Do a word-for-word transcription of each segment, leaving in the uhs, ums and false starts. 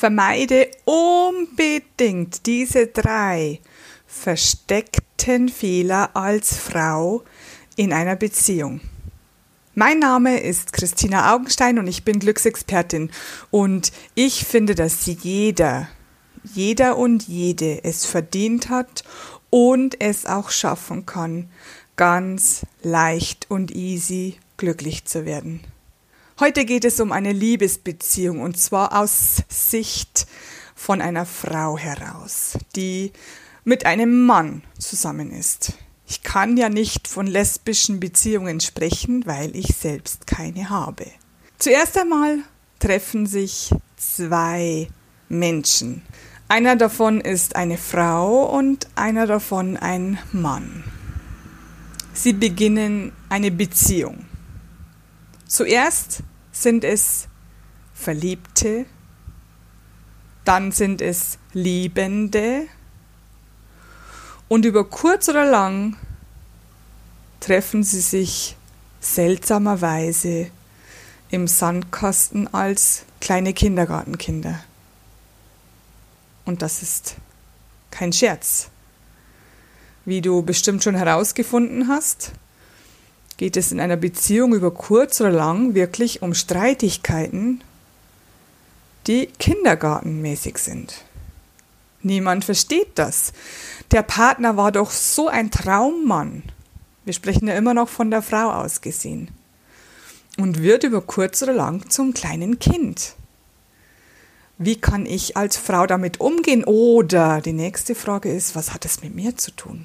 Vermeide unbedingt diese drei versteckten Fehler als Frau in einer Beziehung. Mein Name ist Christina Augenstein und ich bin Glücksexpertin und ich finde, dass jeder, jeder und jede es verdient hat und es auch schaffen kann, ganz leicht und easy glücklich zu werden. Heute geht es um eine Liebesbeziehung und zwar aus Sicht von einer Frau heraus, die mit einem Mann zusammen ist. Ich kann ja nicht von lesbischen Beziehungen sprechen, weil ich selbst keine habe. Zuerst einmal treffen sich zwei Menschen. Einer davon ist eine Frau und einer davon ein Mann. Sie beginnen eine Beziehung. Zuerst sind es Verliebte, dann sind es Liebende und über kurz oder lang treffen sie sich seltsamerweise im Sandkasten als kleine Kindergartenkinder. Und das ist kein Scherz. Wie du bestimmt schon herausgefunden hast, geht es in einer Beziehung über kurz oder lang wirklich um Streitigkeiten, die kindergartenmäßig sind. Niemand versteht das. Der Partner war doch so ein Traummann. Wir sprechen ja immer noch von der Frau aus gesehen. Und wird über kurz oder lang zum kleinen Kind. Wie kann ich als Frau damit umgehen? Oder die nächste Frage ist, was hat es mit mir zu tun?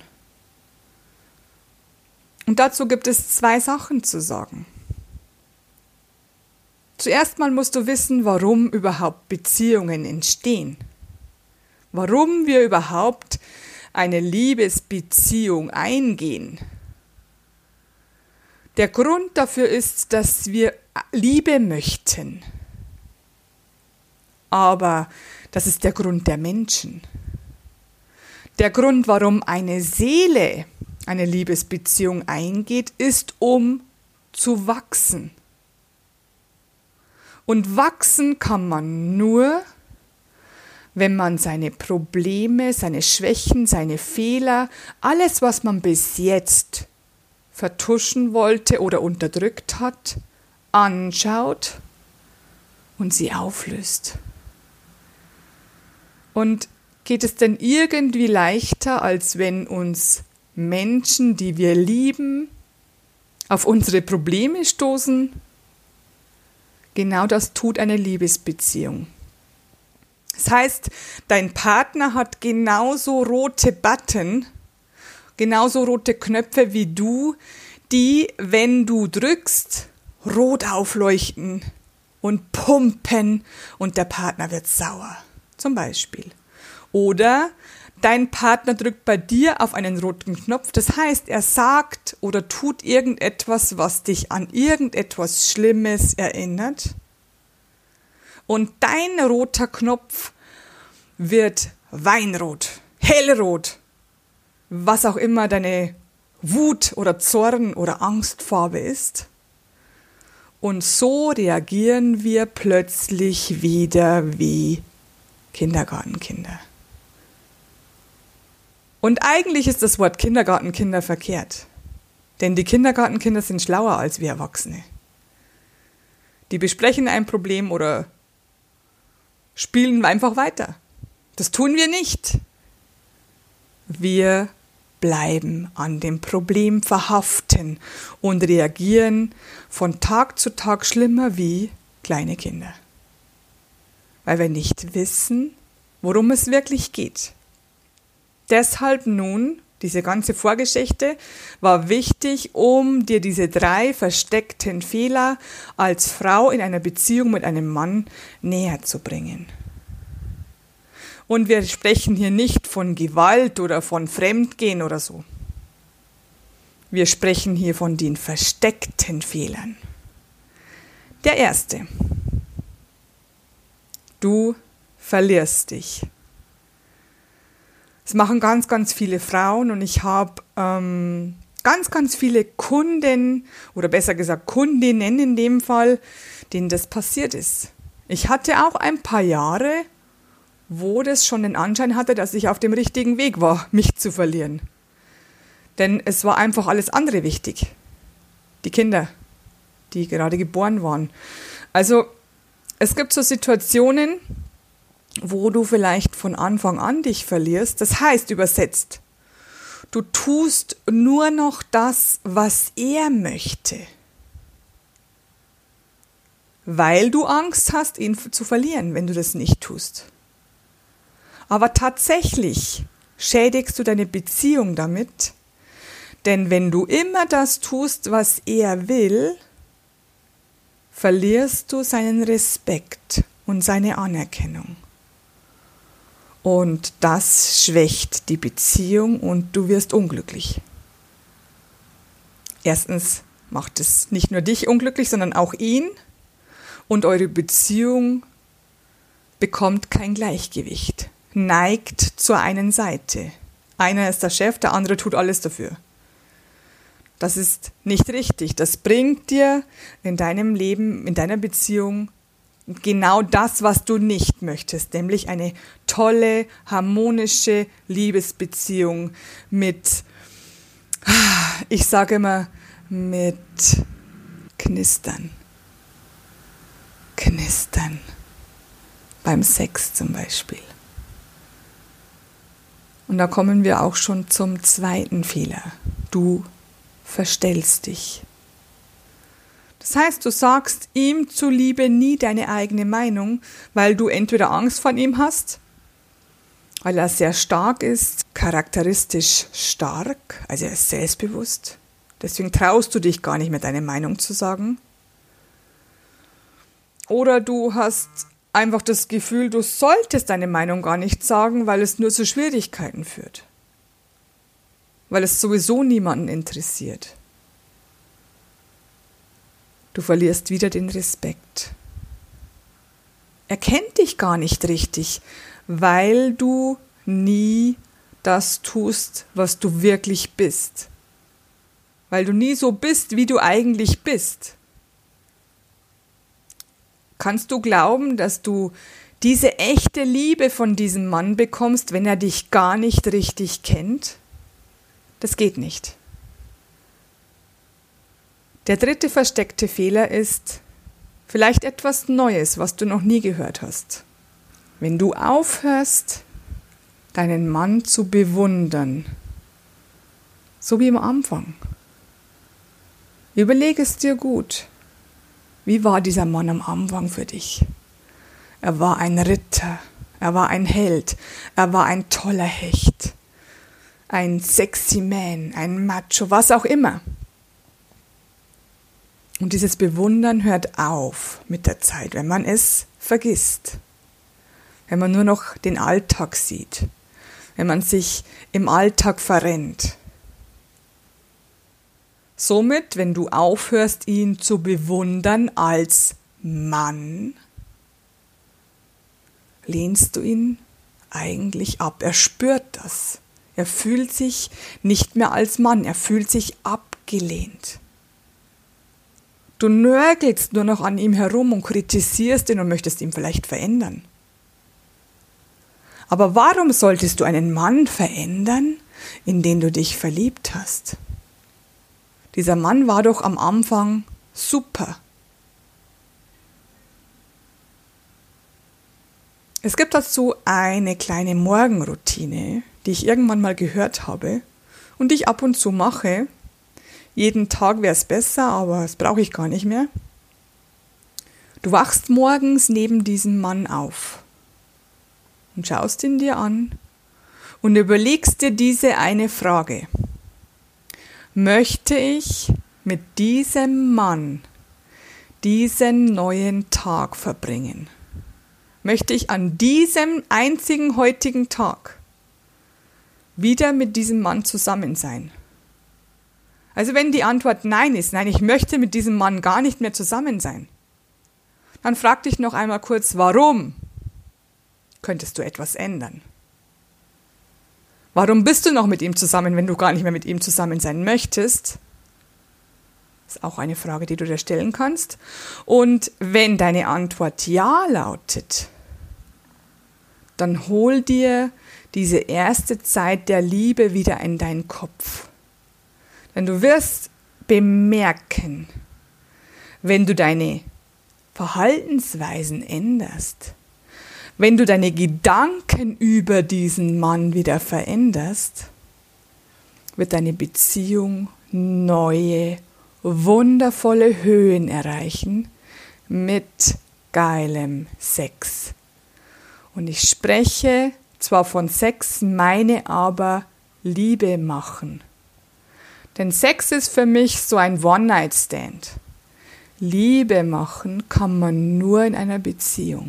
Und dazu gibt es zwei Sachen zu sagen. Zuerst mal musst du wissen, warum überhaupt Beziehungen entstehen. Warum wir überhaupt eine Liebesbeziehung eingehen. Der Grund dafür ist, dass wir Liebe möchten. Aber das ist der Grund der Menschen. Der Grund, warum eine Seele eine Liebesbeziehung eingeht, ist, um zu wachsen. Und wachsen kann man nur, wenn man seine Probleme, seine Schwächen, seine Fehler, alles, was man bis jetzt vertuschen wollte oder unterdrückt hat, anschaut und sie auflöst. Und geht es denn irgendwie leichter, als wenn uns Menschen, die wir lieben, auf unsere Probleme stoßen? Genau das tut eine Liebesbeziehung. Das heißt, dein Partner hat genauso rote Button, genauso rote Knöpfe wie du, die, wenn du drückst, rot aufleuchten und pumpen und der Partner wird sauer, zum Beispiel. Oder dein Partner drückt bei dir auf einen roten Knopf, das heißt, er sagt oder tut irgendetwas, was dich an irgendetwas Schlimmes erinnert. Und dein roter Knopf wird weinrot, hellrot, was auch immer deine Wut oder Zorn oder Angstfarbe ist. Und so reagieren wir plötzlich wieder wie Kindergartenkinder. Und eigentlich ist das Wort Kindergartenkinder verkehrt. Denn die Kindergartenkinder sind schlauer als wir Erwachsene. Die besprechen ein Problem oder spielen einfach weiter. Das tun wir nicht. Wir bleiben an dem Problem verhaften und reagieren von Tag zu Tag schlimmer wie kleine Kinder. Weil wir nicht wissen, worum es wirklich geht. Deshalb nun, diese ganze Vorgeschichte war wichtig, um dir diese drei versteckten Fehler als Frau in einer Beziehung mit einem Mann näher zu bringen. Und wir sprechen hier nicht von Gewalt oder von Fremdgehen oder so. Wir sprechen hier von den versteckten Fehlern. Der erste. Du verlierst dich. Das machen ganz, ganz viele Frauen und ich habe ähm, ganz, ganz viele Kunden oder besser gesagt Kundinnen in dem Fall, denen das passiert ist. Ich hatte auch ein paar Jahre wo das schon den Anschein hatte, dass ich auf dem richtigen Weg war, mich zu verlieren. Denn es war einfach alles andere wichtig. Die Kinder, die gerade geboren waren. Also es gibt so Situationen, wo du vielleicht von Anfang an dich verlierst. Das heißt übersetzt, du tust nur noch das, was er möchte. Weil du Angst hast, ihn zu verlieren, wenn du das nicht tust. Aber tatsächlich schädigst du deine Beziehung damit, denn wenn du immer das tust, was er will, verlierst du seinen Respekt und seine Anerkennung. Und das schwächt die Beziehung und du wirst unglücklich. Erstens macht es nicht nur dich unglücklich, sondern auch ihn. Und eure Beziehung bekommt kein Gleichgewicht, neigt zur einen Seite. Einer ist der Chef, der andere tut alles dafür. Das ist nicht richtig. Das bringt dir in deinem Leben, in deiner Beziehung genau das, was du nicht möchtest, nämlich eine tolle, harmonische Liebesbeziehung mit, ich sage immer, mit Knistern. Knistern. Beim Sex zum Beispiel. Und da kommen wir auch schon zum zweiten Fehler. Du verstellst dich. Das heißt, du sagst ihm zuliebe nie deine eigene Meinung, weil du entweder Angst vor ihm hast, weil er sehr stark ist, charakteristisch stark, also er ist selbstbewusst. Deswegen traust du dich gar nicht mehr, deine Meinung zu sagen. Oder du hast einfach das Gefühl, du solltest deine Meinung gar nicht sagen, weil es nur zu Schwierigkeiten führt. Weil es sowieso niemanden interessiert. Du verlierst wieder den Respekt. Er kennt dich gar nicht richtig, weil du nie das tust, was du wirklich bist. Weil du nie so bist, wie du eigentlich bist. Kannst du glauben, dass du diese echte Liebe von diesem Mann bekommst, wenn er dich gar nicht richtig kennt? Das geht nicht. Der dritte versteckte Fehler ist vielleicht etwas Neues, was du noch nie gehört hast. Wenn du aufhörst, deinen Mann zu bewundern, so wie am Anfang, überlege es dir gut. Wie war dieser Mann am Anfang für dich? Er war ein Ritter, er war ein Held, er war ein toller Hecht, ein sexy Man, ein Macho, was auch immer. Und dieses Bewundern hört auf mit der Zeit, wenn man es vergisst, wenn man nur noch den Alltag sieht, wenn man sich im Alltag verrennt. Somit, wenn du aufhörst, ihn zu bewundern als Mann, lehnst du ihn eigentlich ab. Er spürt das. Er fühlt sich nicht mehr als Mann, er fühlt sich abgelehnt. Du nörgelst nur noch an ihm herum und kritisierst ihn und möchtest ihn vielleicht verändern. Aber warum solltest du einen Mann verändern, in den du dich verliebt hast? Dieser Mann war doch am Anfang super. Es gibt dazu eine kleine Morgenroutine, die ich irgendwann mal gehört habe und die ich ab und zu mache. Jeden Tag wäre es besser, aber das brauche ich gar nicht mehr. Du wachst morgens neben diesem Mann auf und schaust ihn dir an und überlegst dir diese eine Frage. Möchte ich mit diesem Mann diesen neuen Tag verbringen? Möchte ich an diesem einzigen heutigen Tag wieder mit diesem Mann zusammen sein? Also wenn die Antwort nein ist, nein, ich möchte mit diesem Mann gar nicht mehr zusammen sein, dann frag dich noch einmal kurz, warum? Könntest du etwas ändern? Warum bist du noch mit ihm zusammen, wenn du gar nicht mehr mit ihm zusammen sein möchtest? Das ist auch eine Frage, die du dir stellen kannst. Und wenn deine Antwort ja lautet, dann hol dir diese erste Zeit der Liebe wieder in deinen Kopf. Denn du wirst bemerken, wenn du deine Verhaltensweisen änderst, wenn du deine Gedanken über diesen Mann wieder veränderst, wird deine Beziehung neue, wundervolle Höhen erreichen mit geilem Sex. Und ich spreche zwar von Sex, meine aber Liebe machen. Denn Sex ist für mich so ein One-Night-Stand. Liebe machen kann man nur in einer Beziehung.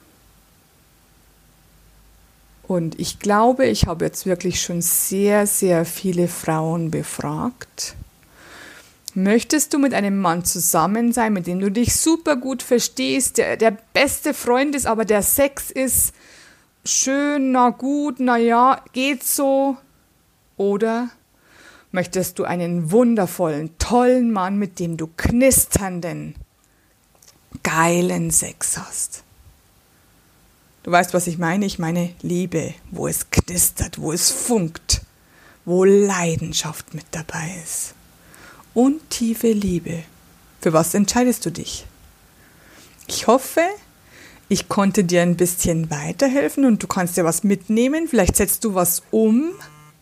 Und ich glaube, ich habe jetzt wirklich schon sehr, sehr viele Frauen befragt. Möchtest du mit einem Mann zusammen sein, mit dem du dich super gut verstehst, der der beste Freund ist, aber der Sex ist schön, na gut, na ja, geht so? Oder möchtest du einen wundervollen, tollen Mann, mit dem du knisternden, geilen Sex hast? Du weißt, was ich meine? Ich meine Liebe, wo es knistert, wo es funkt, wo Leidenschaft mit dabei ist. Und tiefe Liebe. Für was entscheidest du dich? Ich hoffe, ich konnte dir ein bisschen weiterhelfen und du kannst dir was mitnehmen. Vielleicht setzt du was um.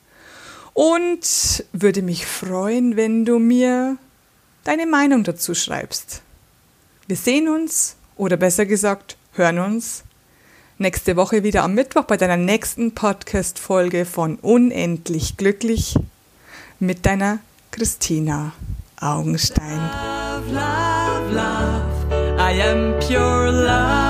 Und würde mich freuen, wenn du mir deine Meinung dazu schreibst. Wir sehen uns, oder besser gesagt, hören uns nächste Woche wieder am Mittwoch bei deiner nächsten Podcast-Folge von Unendlich Glücklich mit deiner Christina Augenstein. Love, love, love, I am pure love.